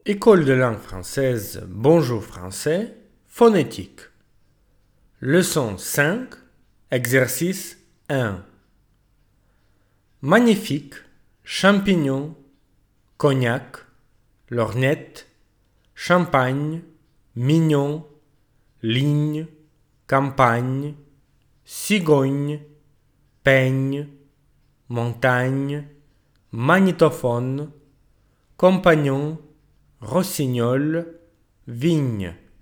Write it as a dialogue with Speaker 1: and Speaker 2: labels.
Speaker 1: École de langue française, bonjour français, phonétique. Leçon 5, exercice 1. Magnifique, champignon, cognac, lorgnette, champagne, mignon, ligne, campagne, cigogne, peigne, montagne, magnétophone, compagnon, rossignol, vigne.